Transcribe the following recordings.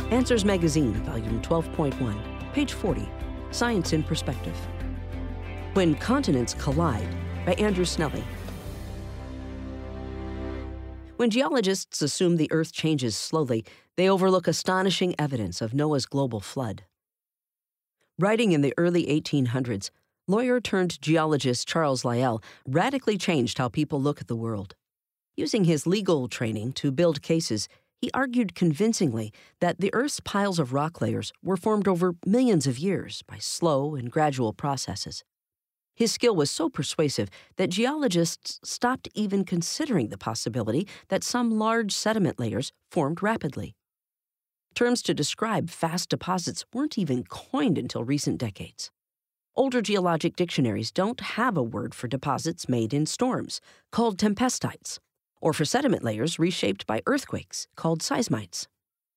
Answers Magazine, Volume 12.1, page 40, Science in Perspective. When Continents Collide, by Andrew Snelly. When geologists assume the Earth changes slowly, they overlook astonishing evidence of Noah's global flood. Writing in the early 1800s, lawyer-turned-geologist Charles Lyell radically changed how people look at the world. Using his legal training to build cases, he argued convincingly that the Earth's piles of rock layers were formed over millions of years by slow and gradual processes. His skill was so persuasive that geologists stopped even considering the possibility that some large sediment layers formed rapidly. Terms to describe fast deposits weren't even coined until recent decades. Older geologic dictionaries don't have a word for deposits made in storms, called tempestites, or for sediment layers reshaped by earthquakes, called seismites.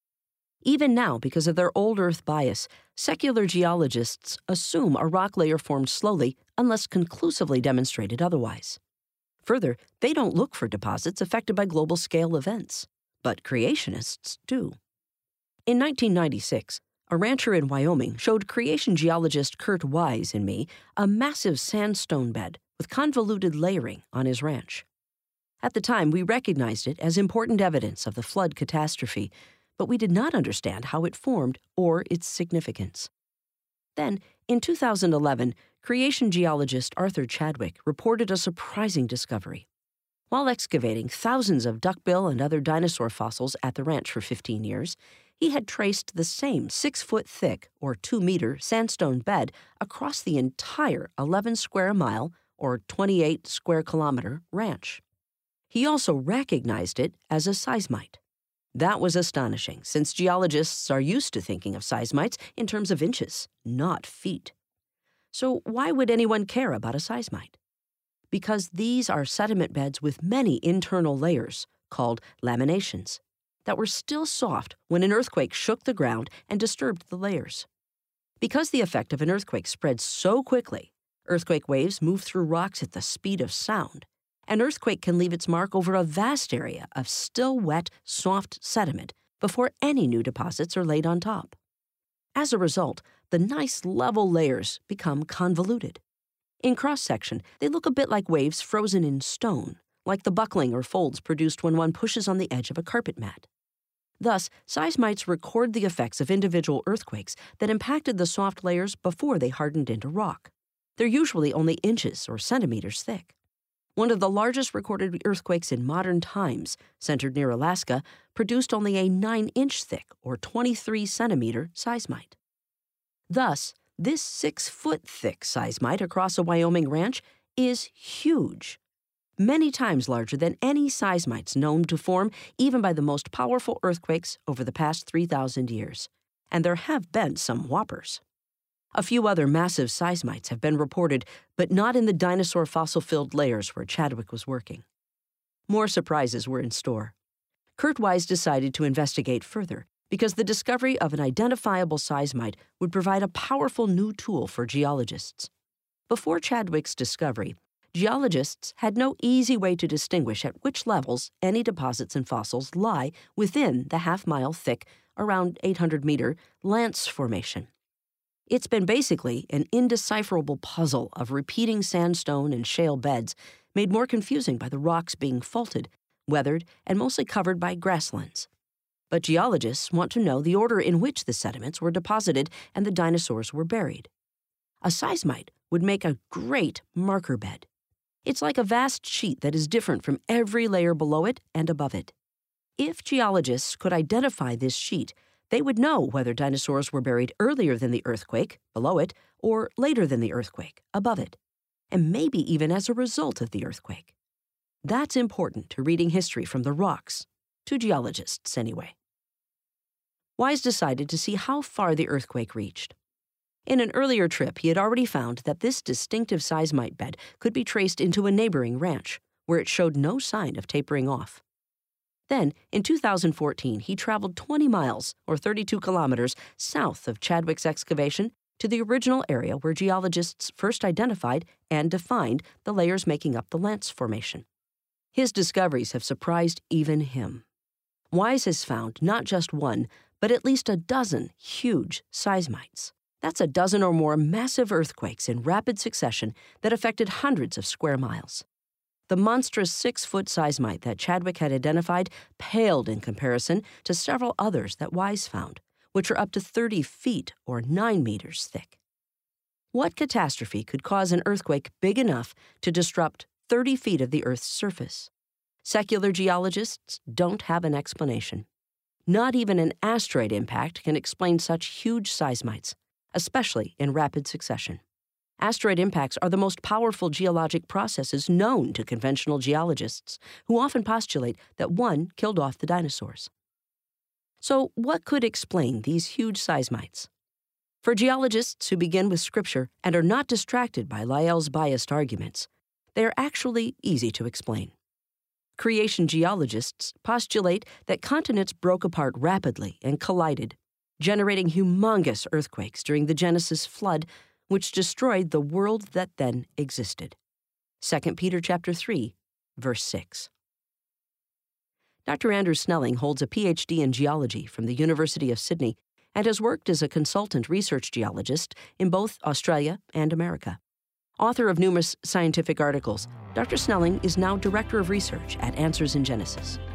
Even now, because of their old Earth bias, secular geologists assume a rock layer formed slowly unless conclusively demonstrated otherwise. Further, they don't look for deposits affected by global-scale events, but creationists do. In 1996, a rancher in Wyoming showed creation geologist Kurt Wise and me a massive sandstone bed with convoluted layering on his ranch. At the time, we recognized it as important evidence of the flood catastrophe, but we did not understand how it formed or its significance. Then, in 2011, creation geologist Arthur Chadwick reported a surprising discovery. While excavating thousands of duckbill and other dinosaur fossils at the ranch for 15 years, he had traced the same 6-foot-thick, or 2-meter, sandstone bed across the entire 11-square-mile, or 28-square-kilometer, ranch. He also recognized it as a seismite. That was astonishing, since geologists are used to thinking of seismites in terms of inches, not feet. So why would anyone care about a seismite? Because these are sediment beds with many internal layers, called laminations, that were still soft when an earthquake shook the ground and disturbed the layers. Because the effect of an earthquake spreads so quickly, earthquake waves move through rocks at the speed of sound. An earthquake can leave its mark over a vast area of still wet, soft sediment before any new deposits are laid on top. As a result, the nice level layers become convoluted. In cross-section, they look a bit like waves frozen in stone, like the buckling or folds produced when one pushes on the edge of a carpet mat. Thus, seismites record the effects of individual earthquakes that impacted the soft layers before they hardened into rock. They're usually only inches or centimeters thick. One of the largest recorded earthquakes in modern times, centered near Alaska, produced only a 9-inch thick, or 23-centimeter, seismite. Thus, this 6-foot-thick seismite across a Wyoming ranch is huge, many times larger than any seismites known to form even by the most powerful earthquakes over the past 3,000 years. And there have been some whoppers. A few other massive seismites have been reported, but not in the dinosaur fossil-filled layers where Chadwick was working. More surprises were in store. Kurt Wise decided to investigate further because the discovery of an identifiable seismite would provide a powerful new tool for geologists. Before Chadwick's discovery, geologists had no easy way to distinguish at which levels any deposits and fossils lie within the half-mile thick, around 800-meter, Lance Formation. It's been basically an indecipherable puzzle of repeating sandstone and shale beds made more confusing by the rocks being faulted, weathered, and mostly covered by grasslands. But geologists want to know the order in which the sediments were deposited and the dinosaurs were buried. A seismite would make a great marker bed. It's like a vast sheet that is different from every layer below it and above it. If geologists could identify this sheet, they would know whether dinosaurs were buried earlier than the earthquake, below it, or later than the earthquake, above it, and maybe even as a result of the earthquake. That's important to reading history from the rocks, to geologists anyway. Wise decided to see how far the earthquake reached. In an earlier trip, he had already found that this distinctive seismite bed could be traced into a neighboring ranch, where it showed no sign of tapering off. Then, in 2014, he traveled 20 miles, or 32 kilometers, south of Chadwick's excavation to the original area where geologists first identified and defined the layers making up the Lance Formation. His discoveries have surprised even him. Wise has found not just one, but at least a dozen huge seismites. That's a dozen or more massive earthquakes in rapid succession that affected hundreds of square miles. The monstrous 6-foot seismite that Chadwick had identified paled in comparison to several others that Wise found, which are up to 30 feet or 9 meters thick. What catastrophe could cause an earthquake big enough to disrupt 30 feet of the Earth's surface? Secular geologists don't have an explanation. Not even an asteroid impact can explain such huge seismites, especially in rapid succession. Asteroid impacts are the most powerful geologic processes known to conventional geologists, who often postulate that one killed off the dinosaurs. So, what could explain these huge seismites? For geologists who begin with Scripture and are not distracted by Lyell's biased arguments, they are actually easy to explain. Creation geologists postulate that continents broke apart rapidly and collided, generating humongous earthquakes during the Genesis flood, which destroyed the world that then existed. 2 Peter chapter 3, verse 6. Dr. Andrew Snelling holds a Ph.D. in geology from the University of Sydney and has worked as a consultant research geologist in both Australia and America. Author of numerous scientific articles, Dr. Snelling is now Director of Research at Answers in Genesis.